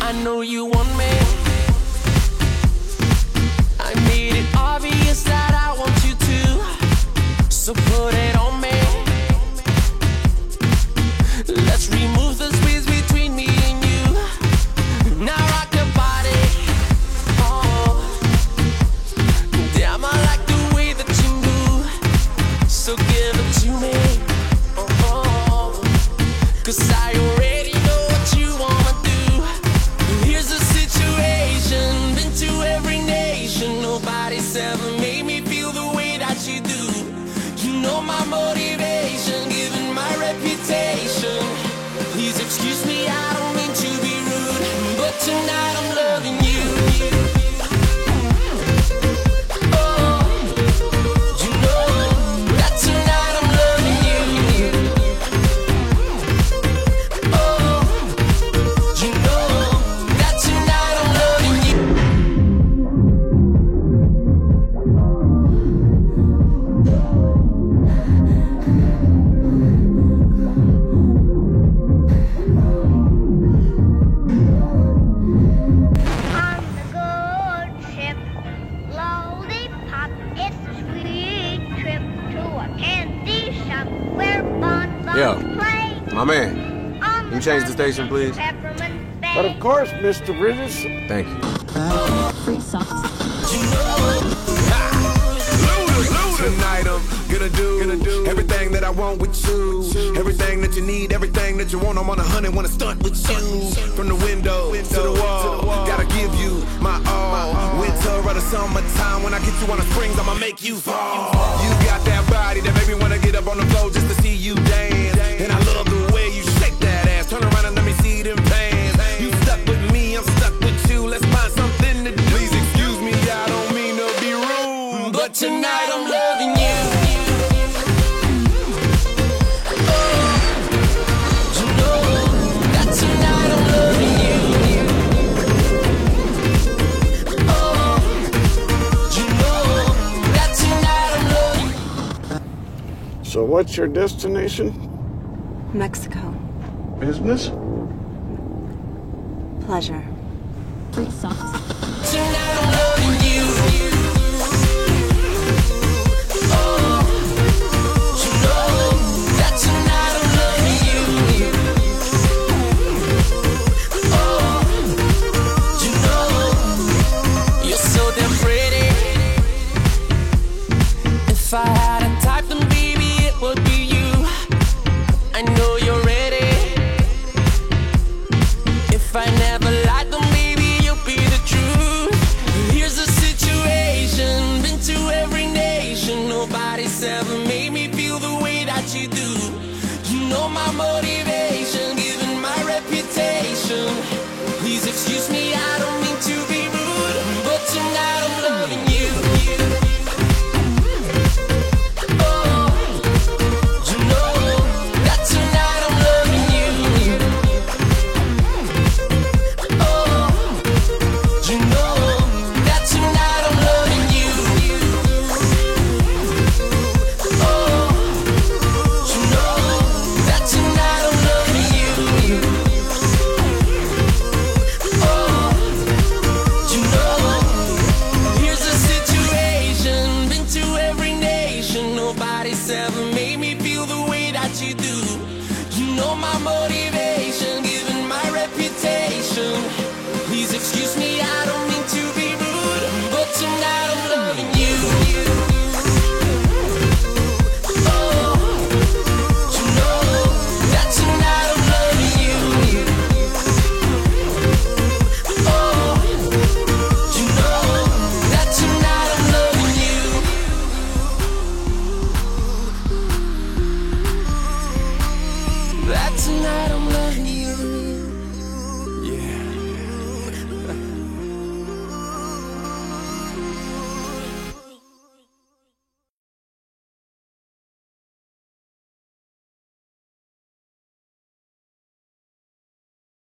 I know you want me. I made it obvious that I want you to, so put it on me. Let's remove the space between me and you. Now rock your body. Oh, damn, I like the way that you move, so give it to me. Oh, 'cause I already know what you wanna do. Here's the situation, been to every nation. Nobody's ever made me feel the way that you do. You know my motivation, given my reputation. Please excuse me, I don't mean to be rude, but tonight I'm loving you. Oh, you know that tonight I'm loving you. Oh, you know that tonight I'm loving you. On the good ship, lollipop, it's a sweet trip to a candy shop where bonbons Yo, play. my man, On can you change the station, please? Peppermint But of course, Mr. Bridges. Thank you. Tonight I'm gonna do everything that I want with you. Everything that you need, everything that you want. I'm on 100, wanna stunt with you. From the window to the wall, gotta give you my all. Winter or the summertime, when I get you on the springs, I'ma make you fall. You got that body that made me wanna get up on the floor just to see you dance. And I love the way you shake that ass. Turn around and let me see them pants. You stuck with me, I'm stuck with you. Let's find something to do. Please excuse me, I don't mean to be rude, But tonight I'm loving you. Oh, you know that tonight I'm loving you. Oh, you know that tonight I'm loving you. So what's your destination? Mexico. Business? Pleasure. Tonight I'm loving you.